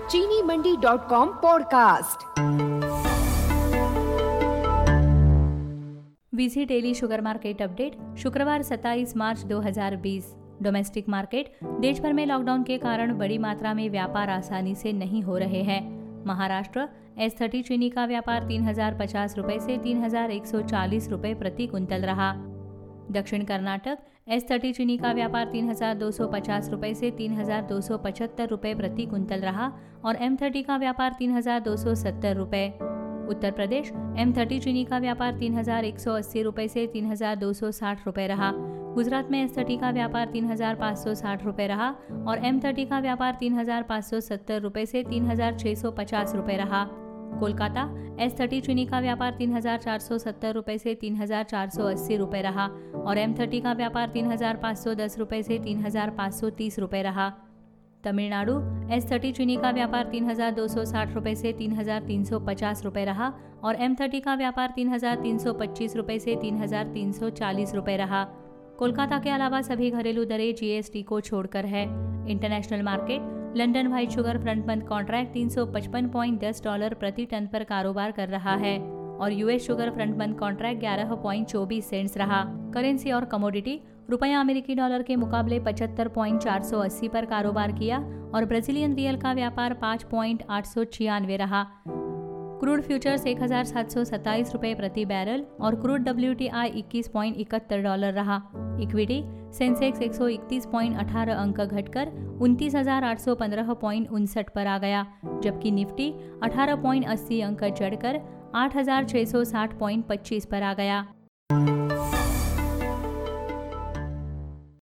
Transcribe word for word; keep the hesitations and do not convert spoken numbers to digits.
चीनी Mandi dot com podcast. वीसी daily sugar market update शुक्रवार सत्ताईस मार्च दो हज़ार बीस। Domestic market. देश भर में लॉकडाउन के कारण बड़ी मात्रा में व्यापार आसानी से नहीं हो रहे हैं। महाराष्ट्र एस थर्टी चीनी का व्यापार तीन हजार पचास रुपए से तीन हजार एक सौ चालीस रुपए प्रति कुंतल रहा। दक्षिण कर्नाटक एस थर्टी चीनी का व्यापार तीन हजार दो सौ पचास रुपए से तीन हजार दो सौ पचहत्तर रुपए प्रति कुंतल रहा और एम थर्टी का व्यापार तीन हजार दो सौ सत्तर रुपए। उत्तर प्रदेश एम थर्टी चीनी का व्यापार तीन हजार एक सौ अस्सी रुपए से तीन हजार दो सौ साठ रुपए रहा। गुजरात में एस थर्टी का व्यापार तीन हजार पाँच सौ साठ रुपए रहा और एम थर्टी का व्यापार तीन हजार पाँच सौ सत्तर रुपए से तीन हजार छह सौ पचास रुपए रहा। कोलकाता एस थर्टी चीनी का व्यापार तीन हजार चार सौ सत्तर रुपए से तीन हजार चार सौ अस्सी रुपए रहा और एम थर्टी का व्यापार तीन हजार पाँच सौ दस रुपए से तीन हजार पाँच सौ तीस रुपए रहा। तमिलनाडु एस थर्टी चीनी का व्यापार तीन हजार दो सौ साठ रुपए से तीन हजार तीन सौ पचास रुपए रहा और एम थर्टी का व्यापार तीन हजार तीन सौ पच्चीस रुपए से तीन हजार तीन सौ चालीस रुपए रहा। कोलकाता के अलावा सभी घरेलू दरें जीएसटी को छोड़कर है। International market. London white sugar front month contract तीन सौ पचपन पॉइंट दस डॉलर प्रति टन पर कारोबार कर रहा है और US sugar front month contract ग्यारह पॉइंट चौबीस सेंट्स रहा। करेंसी और कमोडिटी। रुपया अमेरिकी डॉलर के मुकाबले पचहत्तर पॉइंट चार सौ अस्सी पर कारोबार किया और ब्राजीलियन रियल का व्यापार पाँच पॉइंट आठ सौ छियानवे रहा। क्रूड फ्यूचर्स एक हजार सात सौ सत्ताईस रुपए प्रति बैरल और क्रूड डब्ल्यूटीआई इक्कीस पॉइंट इकहत्तर डॉलर रहा। इक्विटी। सेंसेक्स एक सौ इकतीस पॉइंट अठारह अंक घटकर उनतीस हजार आठ सौ पंद्रह पॉइंट उनसठ पर आ गया, जबकि निफ्टी अठारह पॉइंट अस्सी अंक चढ़कर आठ हजार छह सौ साठ पॉइंट पच्चीस पर आ गया।